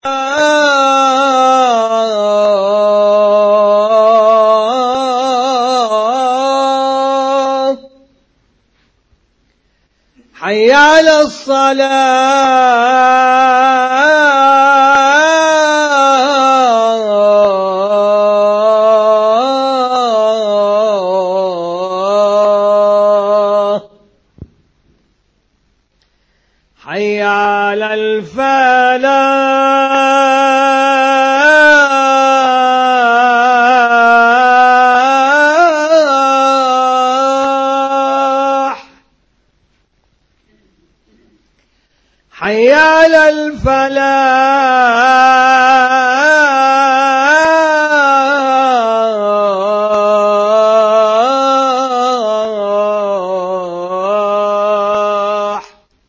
حي على الصلاة حي على الفلاح حي على الفلاح.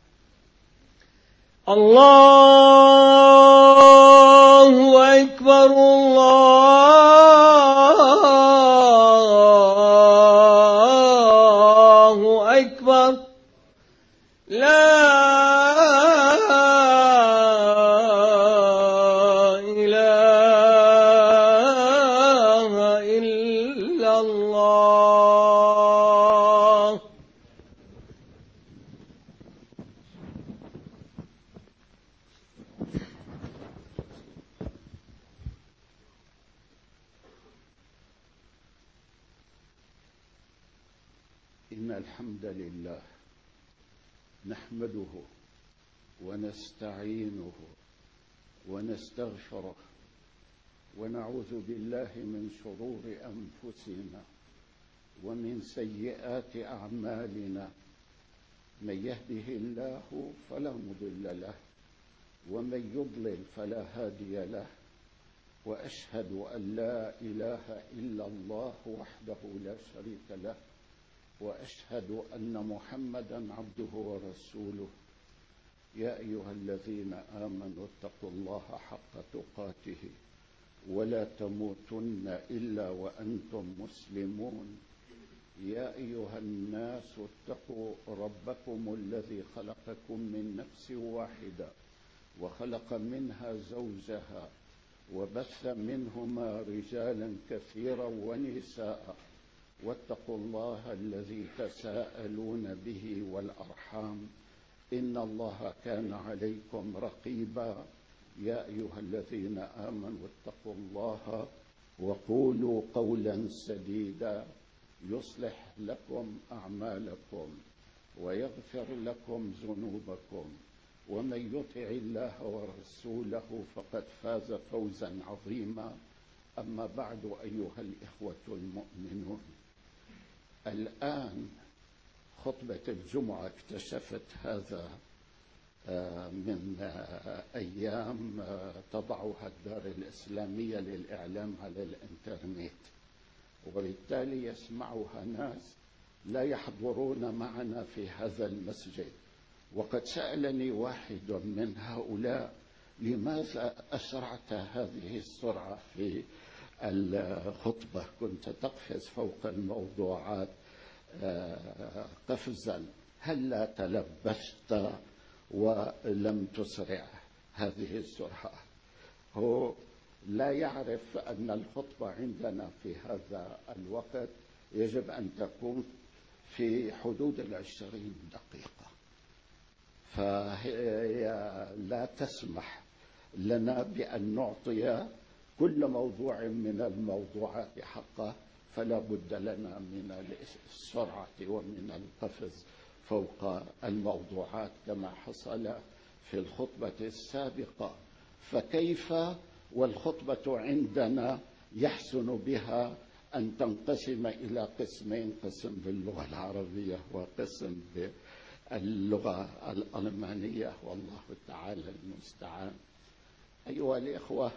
الله أكبر الله أكبر لا إله إلا الله. إن الحمد لله نحمده ونستعينه ونستغفره ونعوذ بالله من شرور أنفسنا ومن سيئات أعمالنا. من يهده الله فلا مضل له ومن يضلل فلا هادي له، وأشهد أن لا إله إلا الله وحده لا شريك له، وأشهد أن محمدا عبده ورسوله. يا أيها الذين آمنوا اتقوا الله حق تقاته ولا تموتن إلا وأنتم مسلمون. يا أيها الناس اتقوا ربكم الذي خلقكم من نفس واحدة وخلق منها زوجها وبث منهما رجالا كثيرا ونساء، واتقوا الله الذي تساءلون به والأرحام إن الله كان عليكم رقيبا. يا أيها الذين آمنوا اتقوا الله وقولوا قولا سديدا يصلح لكم أعمالكم ويغفر لكم ذنوبكم، ومن يطع الله ورسوله فقد فاز فوزا عظيما. أما بعد أيها الإخوة المؤمنون، الآن خطبة الجمعة اكتشفت هذا من أيام تضعها الدار الإسلامية للإعلام على الإنترنت، وبالتالي يسمعها ناس لا يحضرون معنا في هذا المسجد. وقد سألني واحد من هؤلاء: لماذا أسرعت هذه السرعة في الخطبة؟ كنت تقفز فوق الموضوعات قفزا، هل لا تلبست ولم تسرع هذه السرعة؟ هو لا يعرف أن الخطبة عندنا في هذا الوقت يجب أن تكون في حدود 20 دقيقة، فهي لا تسمح لنا بأن نعطي كل موضوع من الموضوعات حقه، فلا بد لنا من السرعة ومن القفز فوق الموضوعات كما حصل في الخطبة السابقة. فكيف والخطبة عندنا يحسن بها أن تنقسم إلى قسمين: قسم باللغة العربية وقسم باللغة الألمانية، والله تعالى المستعان. أيها الإخوة،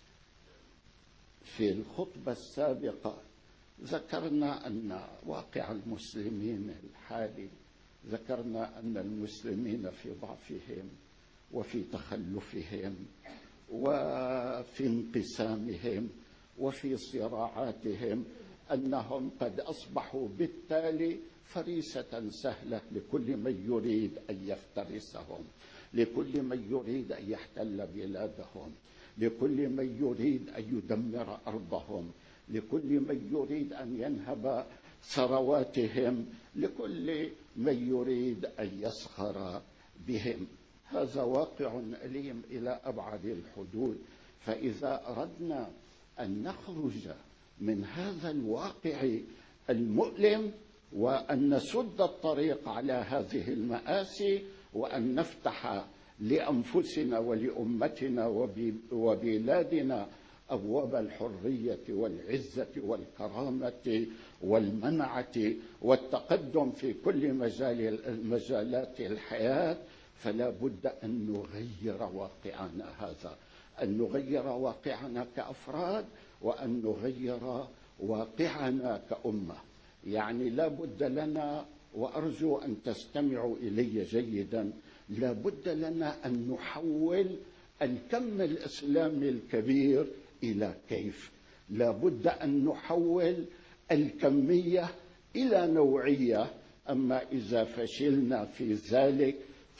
في الخطبة السابقة ذكرنا أن واقع المسلمين الحالي، ذكرنا أن المسلمين في ضعفهم وفي تخلفهم وفي انقسامهم وفي صراعاتهم، أنهم قد أصبحوا بالتالي فريسة سهلة لكل من يريد أن يفترسهم، لكل من يريد أن يحتل بلادهم، لكل من يريد أن يدمر أرضهم، لكل من يريد أن ينهب ثرواتهم، لكل من يريد أن يسخر بهم. هذا واقع أليم إلى أبعد الحدود. فإذا أردنا أن نخرج من هذا الواقع المؤلم وأن نسد الطريق على هذه المآسي وأن نفتح لأنفسنا ولأمتنا وبلادنا أبواب الحرية والعزة والكرامة والمنعة والتقدم في كل مجالات الحياة، فلا بد أن نغير واقعنا هذا، أن نغير واقعنا كأفراد وأن نغير واقعنا كأمة. يعني لا بد لنا، وأرجو أن تستمعوا إلي جيدا، لا بد لنا أن نحول الكم الإسلامي الكبير إلى كيف. لا بد أن نحول الكمية إلى نوعية. أما إذا فشلنا في ذلك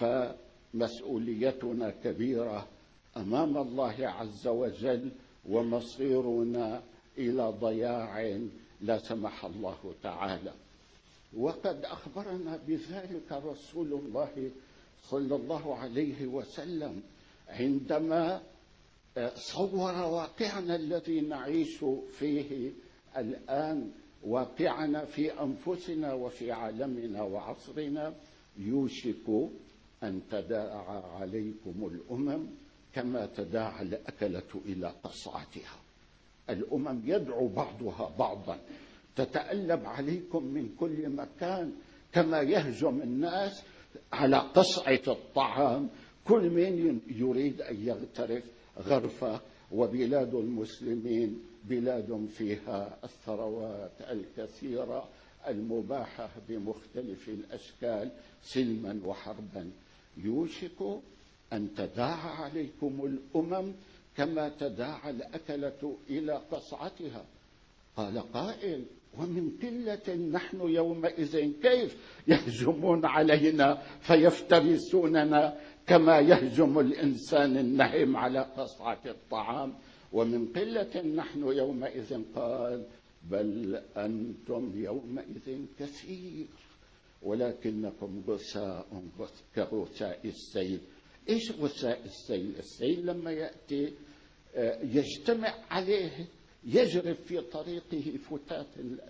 فمسؤوليتنا كبيرة أمام الله عز وجل، ومصيرنا إلى ضياع لا سمح الله تعالى. وقد أخبرنا بذلك رسول الله صلى الله عليه وسلم عندما صور واقعنا الذي نعيش فيه الآن، واقعنا في أنفسنا وفي عالمنا وعصرنا: يوشك أن تداعى عليكم الأمم كما تداعى الأكلة إلى قصعتها. الأمم يدعو بعضها بعضا، تتألب عليكم من كل مكان كما يهجم الناس على قصعة الطعام. كل من يريد أن يغترف غرفة. وبلاد المسلمين بلاد فيها الثروات الكثيرة المباحة بمختلف الأشكال سلما وحربا. يوشك أن تداعى عليكم الأمم كما تداعى الأكلة إلى قصعتها. قال قائل: ومن قلة نحن يومئذ كيف يهجمون علينا فيفترسوننا كما يهجم الإنسان النهم على قصعة الطعام. ومن قلة نحن يومئذ. قال: بل أنتم يومئذ كثير ولكنكم غثاء كغثاء السيل. إيش غثاء السيل؟ السيل لما يأتي يجتمع عليه، يجرف في طريقه فتات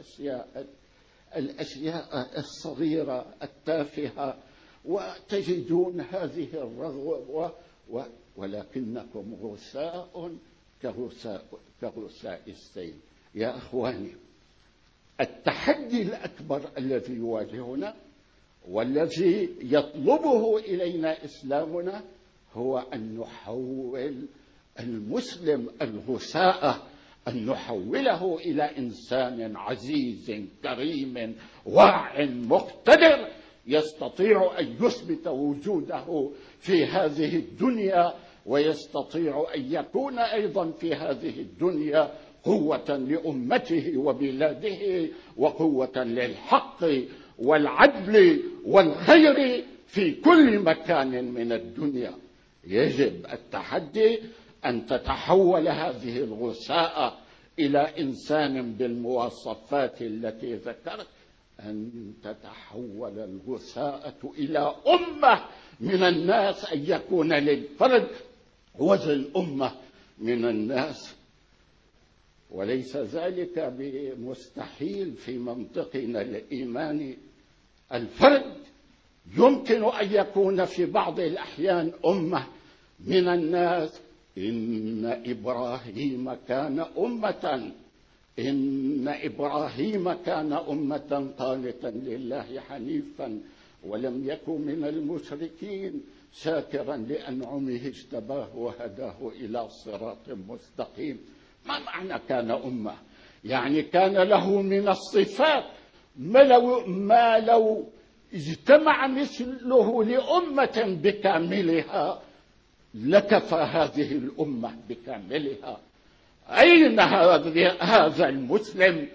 الأشياء الصغيرة التافهة، وتجدون هذه الرغوة، ولكنكم غثاء كغثاء السيل. يا أخواني، التحدي الأكبر الذي يواجهنا والذي يطلبه إلينا إسلامنا هو أن نحول المسلم الغثاء، أن نحوله إلى إنسان عزيز كريم واع مقتدر، يستطيع أن يثبت وجوده في هذه الدنيا، ويستطيع أن يكون أيضا في هذه الدنيا قوة لأمته وبلاده، وقوة للحق والعدل والخير في كل مكان من الدنيا. يجب التحدي أن تتحول هذه الغثاء إلى إنسان بالمواصفات التي ذكرت، أن تتحول الغثاءة إلى أمة من الناس، أن يكون للفرد وزن أمة من الناس. وليس ذلك بمستحيل في منطقنا الإيماني. الفرد يمكن أن يكون في بعض الأحيان أمة من الناس. إن إبراهيم كان أمة قانتا لله حنيفا ولم يكن من المشركين شاكرا لأنعمه اجتباه وهداه إلى صراط مستقيم. ما معنى كان أمة؟ يعني كان له من الصفات ما لو اجتمع مثله لأمة بكاملها لكفى هذه الأمة بكاملها. أين هذا المسلم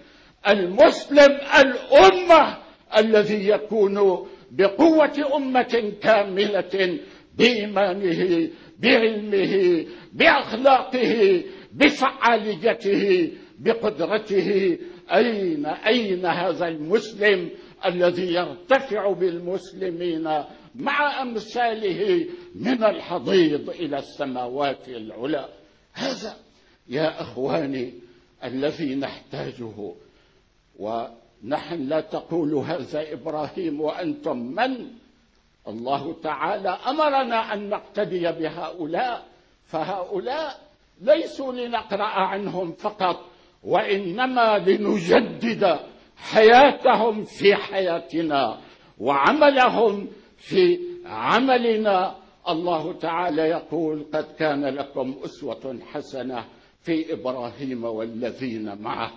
الأمة الذي يكون بقوة أمة كاملة بإيمانه، بعلمه، بأخلاقه، بفعاليته، بقدرته. أين هذا المسلم الذي يرتفع بالمسلمين مع أمثاله من الحضيض إلى السماوات العلى؟ هذا يا أخواني الذي نحتاجه. ونحن لا تقول هذا إبراهيم وأنتم من؟ الله تعالى أمرنا أن نقتدي بهؤلاء، فهؤلاء ليسوا لنقرأ عنهم فقط، وإنما لنجدد حياتهم في حياتنا وعملهم في عملنا. الله تعالى يقول: قد كان لكم أسوة حسنة في إبراهيم والذين معه.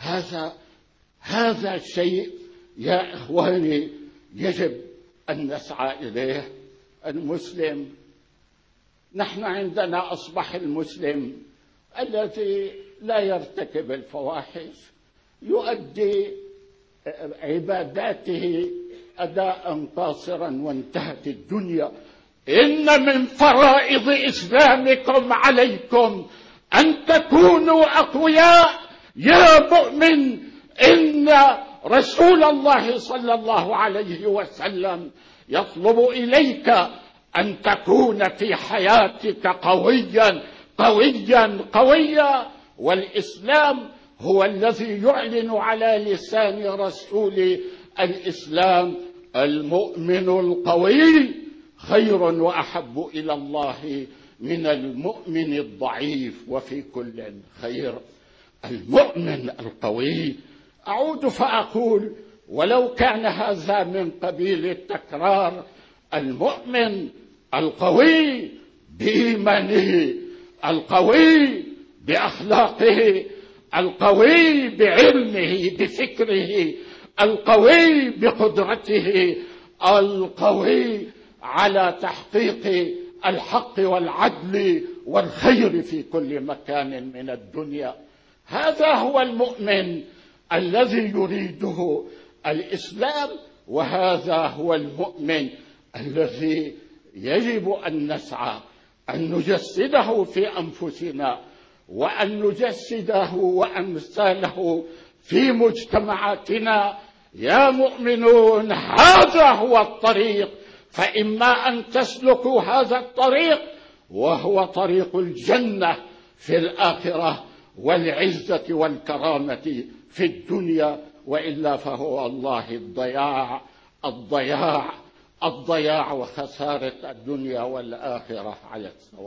هذا شيء يا إخواني يجب أن نسعى إليه. المسلم، نحن عندنا أصبح المسلم الذي لا يرتكب الفواحش، يؤدي عباداته أداء قاصرا وانتهت الدنيا. إن من فرائض إسلامكم عليكم أن تكونوا أقوياء يا مؤمن. إن رسول الله صلى الله عليه وسلم يطلب إليك أن تكون في حياتك قويا قويا قويا. والإسلام هو الذي يعلن على لسان رسول الإسلام: المؤمن القوي خير وأحب إلى الله من المؤمن الضعيف، وفي كل خير. المؤمن القوي. أعود فأقول ولو كان هذا من قبيل التكرار: المؤمن القوي بإيمانه، القوي بأخلاقه، القوي بعلمه بفكره، القوي بقدرته، القوي على تحقيق الحق والعدل والخير في كل مكان من الدنيا. هذا هو المؤمن الذي يريده الإسلام، وهذا هو المؤمن الذي يجب أن نسعى أن نجسده في أنفسنا، وأن نجسده وأمثاله في مجتمعاتنا. يا مؤمنون، هذا هو الطريق، فإما أن تسلكوا هذا الطريق وهو طريق الجنة في الآخرة والعزة والكرامة في الدنيا، وإلا فهو الله الضياع الضياع الضياع وخسارة الدنيا والآخرة على السواء.